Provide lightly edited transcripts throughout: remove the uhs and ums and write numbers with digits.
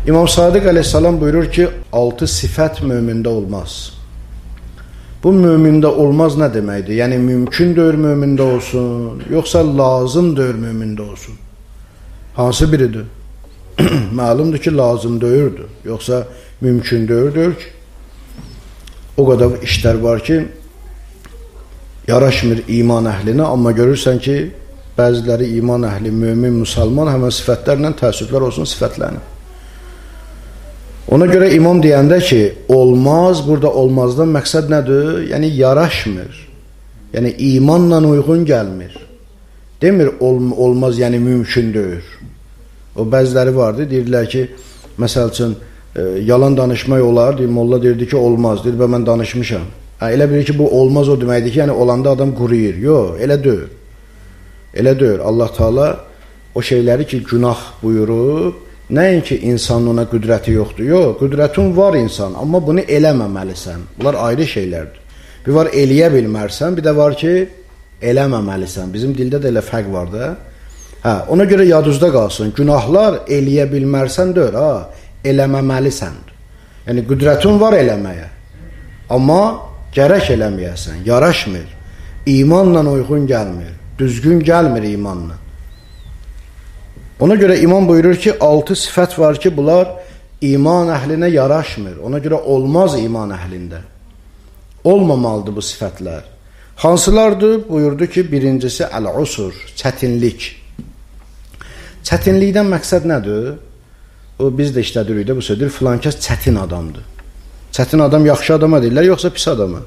İmam Sadiq əleyhissalam buyurur ki, 6 sifət mömində olmaz. Bu mömində olmaz nə deməkdir? Yəni, mümkündür mömində olsun, yoxsa lazımdır mömində olsun? Hansı biridir? Məlumdur ki, lazım deyirdir, yoxsa mümkün deyirdir ki, o qədər işlər var ki, yaraşmır iman əhlinə, amma görürsən ki, bəziləri iman əhli, mömin, müsəlman həmən sifətlərlə təəssüflər olsun sifətlənir. Ona görə imam deyəndə ki, olmaz, burada olmazdan məqsəd nədir? Yəni, yaraşmır. Yəni, imanla uyğun gəlmir. Demir, olmaz, yəni mümkündür. O bəziləri vardı, deyirlər ki, məsəl üçün, yalan danışmaq olar, deyir, molla deyirdi ki, olmaz, deyir, mən danışmışam. Elə bilir ki, bu olmaz o deməkdir ki, yəni olanda adam quruyur. Yox, elə deyil. Elə deyil. Allah Teala o şeyləri ki, günah buyurub, nəinki insanın ona qüdrəti yoxdur. Yox, qüdrətin var insan, amma bunu eləməməlisən. Bunlar ayrı şeylərdir. Bir var, eləyə bilmərsən, bir də var ki, eləməməlisən. Bizim dildə də elə fərq var da. Ona görə yadınızda qalsın. Günahlar eləyə bilmərsən deyil, eləməməlisən. Yəni, qüdrətin var eləməyə. Amma gərək eləməyəsən, yaraşmır. İmanla uyğun gəlmir, düzgün gəlmir imanla. Ona görə imam buyurur ki, 6 sifət var ki, bunlar iman əhlinə yaraşmır. Ona görə olmaz iman əhlində. Olmamalıdır bu sifətlər. Hansılardır? Buyurdu ki, birincisi əl-usur, çətinlik. Çətinlikdən məqsəd nədir? O, biz də işlədirik də bu sözdür, filan kəs çətin adamdır. Çətin adam yaxşı adama deyirlər, yoxsa pis adama?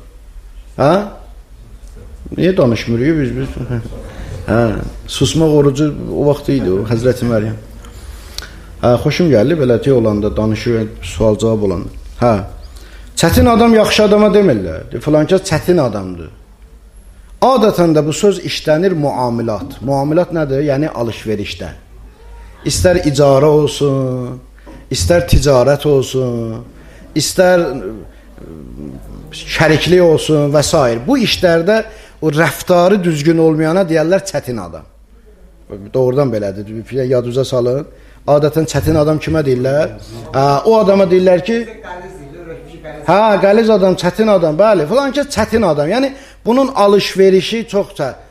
Niyə danışmırıq biz? Susmaq orucu o vaxt idi o, Həzrəti Məryəm. Xoşum gəldi, beləti olanda, danışır, sual cavab olanda. Çətin adam yaxşı adama demirlər. Filan kəs çətin adamdır. Adətən də bu söz işlənir muamilat. Muamilat nədir? Yəni alış-verişdə. İstər icarə olsun, istər ticarət olsun, istər şəriklik olsun və s. Bu işlərdə o rəftarı düzgün olmayana deyərlər çətin adam. Doğrudan belədir. Yadınıza salın. Adətən çətin adam kimə deyirlər? O adama deyirlər ki, qəliz adam, çətin adam, bəli, filan ki, çətin adam. Yəni, bunun alış-verişi çox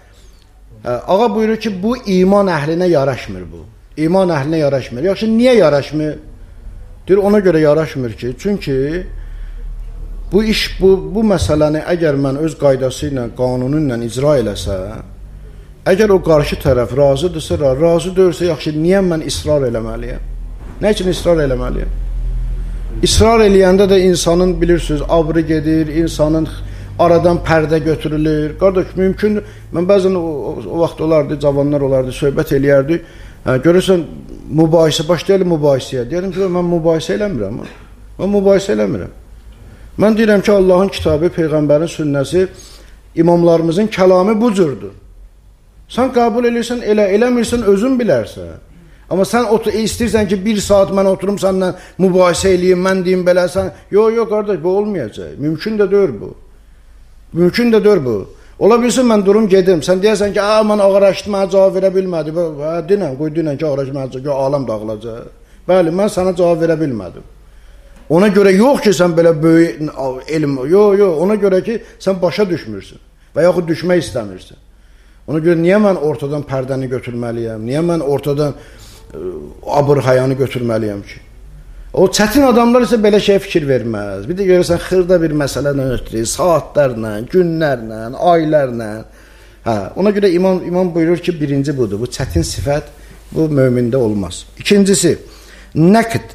ağa buyurur ki, bu iman əhlinə yaraşmır bu. İman əhlinə yaraşmır. Yaxşı, niyə yaraşmır? Deyir, ona görə yaraşmır ki, çünki bu iş, bu məsələni əgər mən öz qaydası ilə, qanunu ilə icra eləsə, əgər o qarşı tərəf razıdırsa, razı deyirsə, yaxşı, niyə mən israr eləməliyəm? Nə üçün israr eləməliyəm? İsrar eləyəndə də insanın, bilirsiniz, abrı gedir, insanın aradan pərdə götürülür. Qardaş, mümkün, mən bəzən o vaxt olardı, cavanlar olardı, söhbət eləyərdi, görürsən, mübahisə, başlayalım mübahisəyə. Deyəlim ki, mən mübahisə eləmirəm. Mən mübahisə eləmirəm. Mən deyirəm ki, Allahın kitabı, Peyğəmbərin sünnəsi, imamlarımızın kəlamı bu cürdür. Sən qəbul edirsən, eləmirsən, özün bilərsən. Amma sən istəyirsən ki, 1 saat mən oturum səndən mübahisə eləyim, mən deyim belə, sən... Yox, qardaş, bu olmayacaq. Mümkün də deyir bu. Mümkün də deyir bu. Ola bilsin, mən durum gedim. Sən deyərsən ki, mən ağaraşdı, mənə cavab verə bilmədi. Dinən, qoy dinən ki, ağaraşdı, mənə cavab, aləm dağılacaq. Bəli, mən sənə cavab verə bilmədim. Ona görə yox ki, sən belə böyük elm... Yox, ona görə ki, sən başa düşmürsün və yaxud düşmək istəmirsən. Ona görə niyə mən ortadan pərdəni götürməliyəm? Niyə mən ortadan abır-hayanı götürməliyəm ki? O çətin adamlar isə belə şey fikir verməz. Bir də görürsən, xırda bir məsələni ötürür, saatlərlə, günlərlə, aylərlə. Ona görə imam buyurur ki, birinci budur. Bu çətin sifət bu mömində olmaz. İkincisi, nəqd.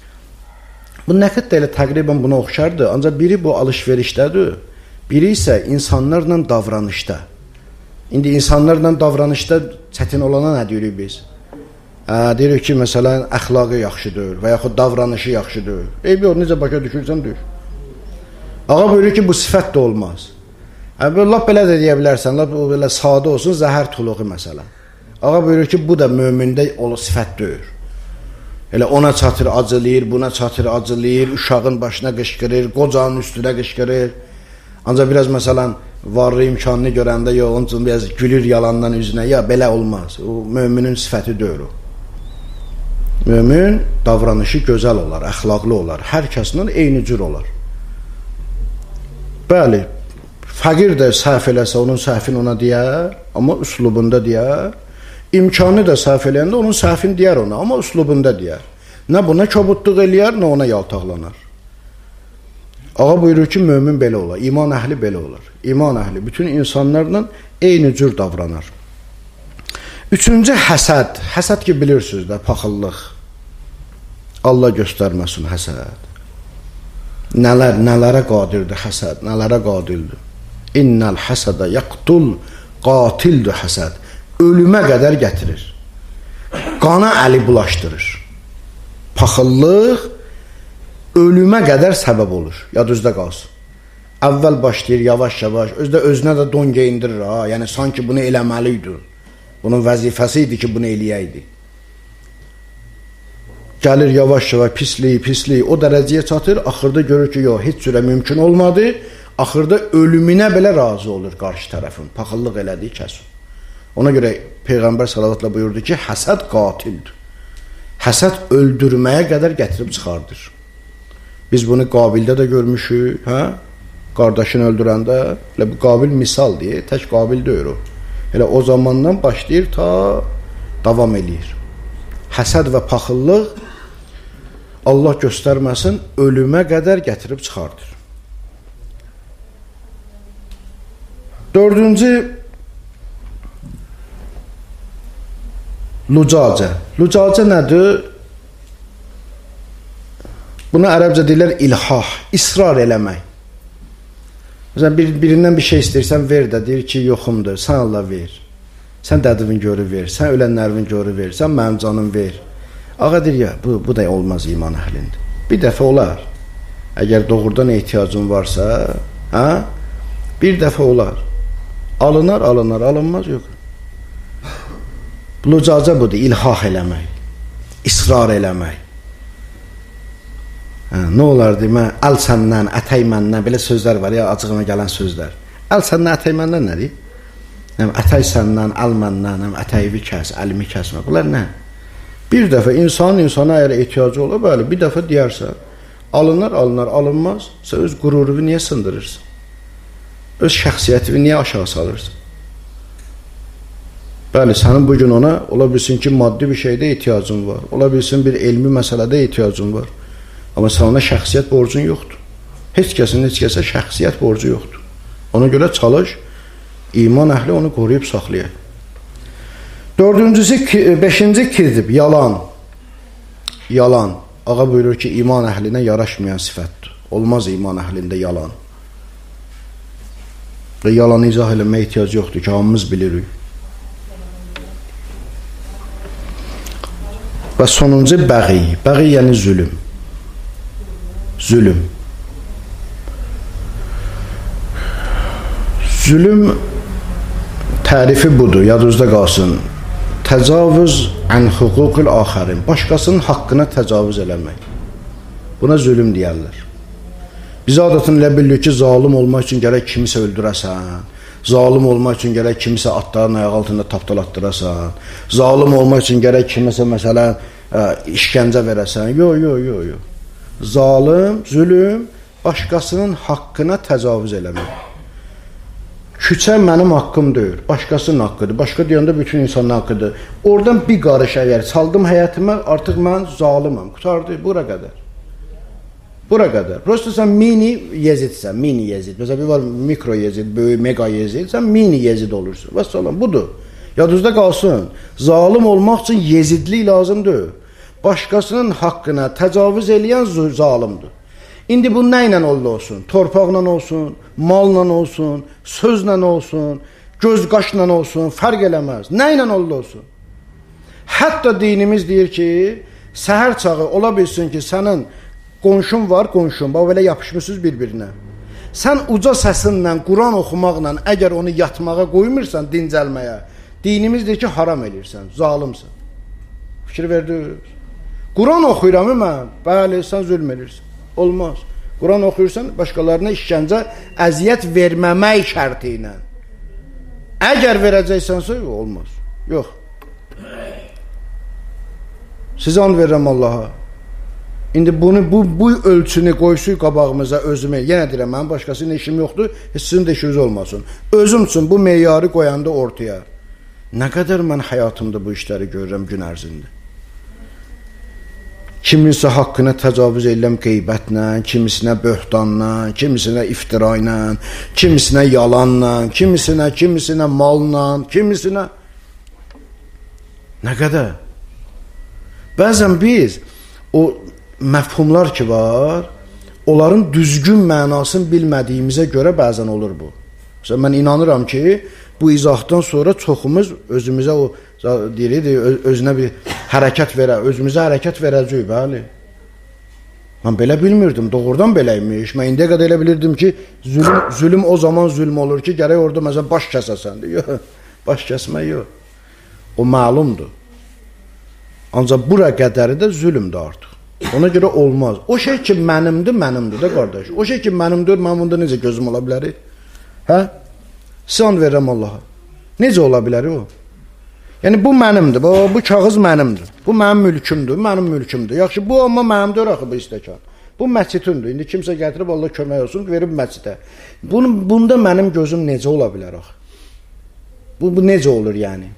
Bu nəqd də elə təqribən buna oxşardır. Ancaq biri bu alış-verişdədir, biri isə insanlarla davranışda. İndi insanlarla davranışda çətin olana nə deyirik biz? Deyirik ki, məsələn, əxlaqı yaxşıdır və yaxud davranışı yaxşıdır. Yox, necə başa düşürsən, düş. Ağa buyurur ki, bu sifət də olmaz. Lap belə də deyə bilərsən, lap belə sadə olsun, zəhər tuluğu məsələn. Ağa buyurur ki, bu da mömində sifət deyir. Elə ona çatır, acılayır, buna çatır, acılayır, uşağın başına qışqırır, qocanın üstünə qışqırır. Ancaq biraz məsələn, varlı imkanını görəndə, onun üçün biraz gülür yalandan üzünə, ya belə olmaz. O, möminin sifəti deyir o. mömin davranışı gözəl olar, əxlaqlı olar, hər kəslə eyni cür olar. Bəli, fəqir də səhv eləsə onun səhvini ona deyər, amma üslubunda deyər. İmkanı da səhv eləyəndə onun səhvini deyər ona, amma üslubunda deyər. Nə buna kobudluq eləyər, nə ona yaltaqlanar. Ağa buyurur ki, mömin belə olar, iman əhli belə olar. İman əhli bütün insanlarla eyni cür davranar. Üçüncü, həsəd. Həsəd ki, bilirsiniz də, paxıllıq. Allah göstərməsin həsəd. Nələrə qadirdir həsəd, nələrə qadirdir. İnnəl həsədə yaqtul, qatildir həsəd. Ölümə qədər gətirir. Qana əli bulaşdırır. Paxıllıq ölümə qədər səbəb olur. Yadınızda qalsın. Əvvəl başlayır, yavaş-yavaş, özünə də don geyindirir. Yəni, sanki bunu eləməli idi. Bunun vəzifəsi idi ki, bunu eləyəydi. Gəlir yavaş-yavaş, pislik, o dərəcəyə çatır, axırda görür ki, yox, heç cürə mümkün olmadı, axırda ölümünə belə razı olur qarşı tərəfin, paxıllıq elədiyi kəsin. Ona görə Peyğəmbər salavatla buyurdu ki, həsəd qatildir. Həsəd öldürməyə qədər gətirib çıxardır. Biz bunu Qabildə də görmüşük, qardaşını öldürəndə, bu Qabil misal deyir, tək Qabil deyir o. Elə o zamandan başlayır, ta davam eləyir. Həsəd və paxıllıq Allah göstərməsin, ölümə qədər gətirib çıxardır. Dördüncü, lucacə. Lucacə nədir? Buna ərəbcə deyirlər ilhah, israr eləmək. Məsələn, birindən bir şey istəyirsən, ver də, deyir ki, yoxumdur, sən Allah ver. Sən dədivin görü ver, sən ölənlərin görü ver, sən mənim canım ver. Ağa deyir, ya, bu da olmaz iman əhlində. Bir dəfə olar. Əgər doğrudan ehtiyacın varsa, bir dəfə olar. Alınar, alınmaz, yox. Lucacə budur, ilhah eləmək, israr eləmək. Nə olar demə, əl səndən, ətək məndən, belə sözlər var ya, acığıma gələn sözlər. Əl səndən, ətək məndən nədir? Ətək səndən, əl məndən, ətəyivi kəs, əlimi kəsmə. Bunlar nə? Bir dəfə insana əgər ehtiyacı ola, bəli, bir dəfə deyərsə, alınır, alınmaz, sən öz qürurunu niyə sındırırsan? Öz şəxsiyyətini niyə aşağı salırsan? Bəli, sənin bugün ona, ola bilsin ki, maddi bir şeydə ehtiyacın var, ola bilsin bir elmi məsələdə ehtiyacın var. Amma sən ona şəxsiyyət borcun yoxdur. Heç kəsə şəxsiyyət borcu yoxdur. Ona görə çalış, iman əhli onu qoruyub saxlayır. Beşinci kirdib, yalan. Yalan. Ağa buyurur ki, iman əhlinə yaraşmayan sifətdir. Olmaz iman əhlində yalan. Və yalanı izah eləməyə ehtiyac yoxdur ki, hamımız bilirik. Və sonuncu bəği. Bəği yəni zülüm. Zülüm. Zülüm tərifi budur, yadınızda qalsın. Təcavüz ən hüququl axərin. Başqasının haqqına təcavüz eləmək. Buna zülüm deyərlər. Biz adətən elə bilirik ki, zalim olmaq üçün gərək kimisə öldürəsən. Zalim olmaq üçün gərək kimisə atların ayağı altında tapdalatdırasan. Zalim olmaq üçün gərək kimisə məsələn işgəncə verəsən. Yox. Zalim, zülüm, başqasının haqqına təcavüz eləmək. Küçə mənim haqqım deyil, başqasının haqqıdır. Başqa deyəndə bütün insanın haqqıdır. Oradan bir qarış əgər saldım həyətimə, artıq mən zaliməm. Qutardı, bura qədər. Bura qədər. Prosto sən mini yezidsən, mini yezid. Məsələn, bir var mikro yezid, böyük mega yezid, sən mini yezid olursun. Və salam, budur. Yadınızda qalsın, zalim olmaq üçün yezidlik lazımdır. Başqasının haqqına təcavüz eləyən zalimdir. İndi bu nə ilə olsun? Torpaqla olsun, malla olsun, sözlə olsun, göz qaşla olsun, fərq eləməz. Nə ilə olsun? Hətta dinimiz deyir ki, səhər çağı ola bilsin ki, sənin qonşun var, bax belə yapışmışsınız bir-birinə. Sən uca səsinlə, Quran oxumaqla əgər onu yatmağa qoymursan, dincəlməyə, dinimiz deyir ki, haram eləyirsən, zalimsən. Fikir verdiniz? Quran oxuyuram mən, bəli, sən zülm edirsən. Olmaz. Quran oxuyursan, başqalarına işgəncə, əziyyət verməmək şərti ilə. Əgər verəcəksənsə, olmaz. Yox. Sizə and verirəm Allaha. İndi bu ölçünü qoysuq qabağımıza özümə. Yenə deyirəm, mənim başqasının işim yoxdur, sizin də işiniz olmasın. Özüm üçün bu meyarı qoyanda ortaya. Nə qədər mən həyatımda bu işləri görürəm gün ərzində. Kiminsə haqqına təcavüz edirəm qeybətlə, kimisinə böhtanla, kimisinə iftira ilə, kimisinə yalanla, kimisinə malla, kimisinə... Nə qədər? Bəzən biz o məfhumlar ki var, onların düzgün mənasını bilmədiyimizə görə bəzən olur bu. Məsələn, mən inanıram ki, bu izahdan sonra çoxumuz özümüzə o deyirik, özünə bir hərəkət özümüzə hərəkət verəcəyik, bəli. Mən belə bilmirdim, doğrudan beləymiş. Mən indiyə qədər elə bilirdim ki, zülüm o zaman zülm olur ki, gərək orada məsələn baş kəsəsəndir. Yox, baş kəsmək yox. O məlumdur. Ancaq bura qədəri də zülmdür artıq. Ona görə olmaz. O şey ki mənimdir də qardaş. O şey ki mənimdir, mən bunda necə gözüm ola bilərik? Hə? Sən verirəm Allaha. Necə ola bilər o? Yəni bu mənimdir, bu kağız mənimdir. Bu mənim mülkümdür, mənim mülkümdür. Yaxşı, bu amma mənimdir axı bu istəkan. Bu məscidindir. İndi kimsə gətirib Allah kömək olsun, verib məscidə. Bunda mənim gözüm necə ola bilər axı? Bu necə olur yəni?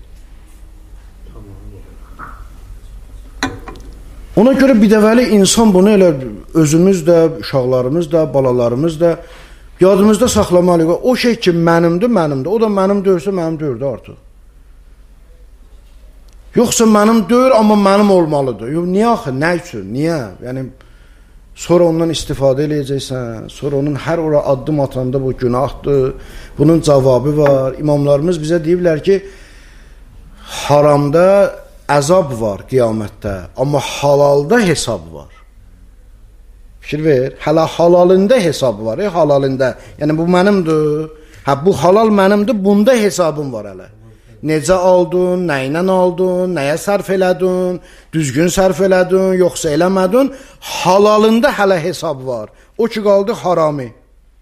Ona görə bir dəvəli insan bunu elə özümüz də, uşaqlarımız da, balalarımız da yadımızda saxlamalıyıq. O şey ki mənimdir. O da mənim deyirsə mənim deyirdi artıq. Yoxsa mənim deyir, amma mənim olmalıdır. Yox, niyə axı? Nə üçün? Niyə? Yəni sonra ondan istifadə eləyəcəksən. Sonra onun hər ora addım atanda bu günahdır. Bunun cavabı var. İmamlarımız bizə deyiblər ki, haramda əzab var qiyamətdə, amma halalda hesab var. Fikir ver, hələ halalında hesab var, halalında. Yəni bu mənimdir, bu halal mənimdir, bunda hesabım var hələ. Necə aldın, nə ilə aldın, nəyə sərf elədin, düzgün sərf elədin, yoxsa eləmədin, halalında hələ hesab var. O ki qaldı harami.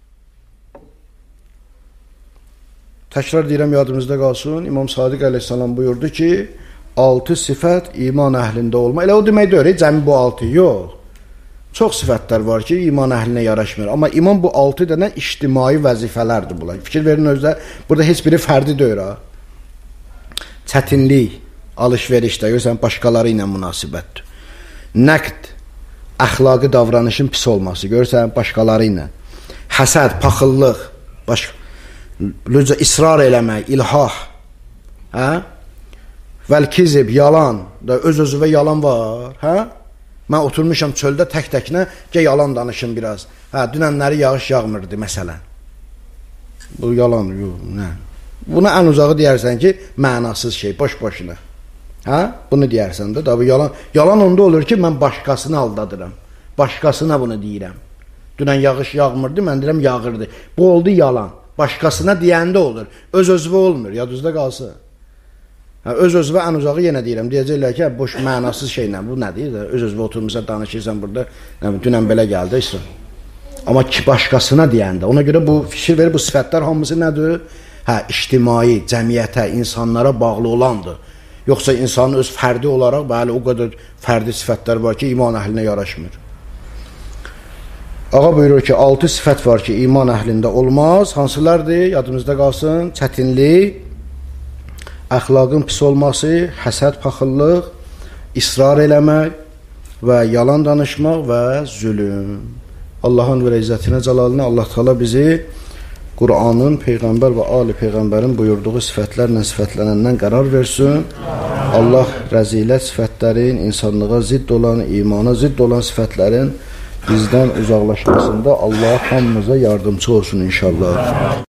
Təkrar deyirəm, yadımızda qalsın, İmam Sadiq əleyhissalam buyurdu ki, 6 sifət iman əhlində olma. Elə o demək deyir, cəmi bu 6, yox. Çox sifətlər var ki, iman əhlinə yaraşmır. Amma iman bu 6 dənə ictimai vəzifələrdir bunlar. Fikir verin özdə, burada heç biri fərdi deyir ha. Çətinlik, alış-verişdə, görürsən, başqaları ilə münasibətdir. Nəqd, əxlaqi davranışın pis olması, görürsən, başqaları ilə. Həsəd, paxıllıq, israr eləmək, ilhah, hə? Vəlkizib, yalan, da öz-özüvə yalan var, hə? Mən oturmuşam çöldə tək-təkinə, yalan danışım biraz. Hə, dünənləri yağış yağmırdı, məsələn. Bu yalan, yox, nə? Buna ən uzağı deyərsən ki, mənasız şey, boş-boşuna. Hə? Bunu deyərsən də, tabi yalan. Yalan onda olur ki, mən başqasını aldadıram. Başqasına bunu deyirəm. Dünən yağış yağmırdı, mən deyirəm yağırdı. Bu oldu yalan. Başqasına deyəndə olur. Öz-özüvə olmur, yadınızda qalsın. Öz-özüvə ən uzağı yenə deyirəm. Deyəcəklər ki, boş mənasız şeylə, bu nədir? Öz-özüvə oturmuşsa danışırsan burada, dünən belə gəldi, İsra. Amma ki, başqasına deyəndə, ona görə bu fikir verir, bu sifətlər hamısı nədir? İctimai, cəmiyyətə, insanlara bağlı olandır. Yoxsa insanın öz fərdi olaraq, bəli, o qədər fərdi sifətlər var ki, iman əhlinə yaraşmır. Ağa buyurur ki, 6 sifət var ki, iman əhlində olmaz. Hansılardır? Yadımızda qalsın. Çətinlik, əxlaqın pis olması, həsəd, paxıllıq, israr eləmək və yalan danışmaq və zülüm. Allahın və izzətinə, cəlalına Allah Teala bizi Qur'anın, Peyğəmbər və Ali Peyğəmbərin buyurduğu sifətlərlə sifətlənəndən qərar versin. Allah rəzilət sifətlərin, insanlığa zidd olan, imana zidd olan sifətlərin bizdən uzaqlaşmasında Allah hamımıza yardımcı olsun inşallah.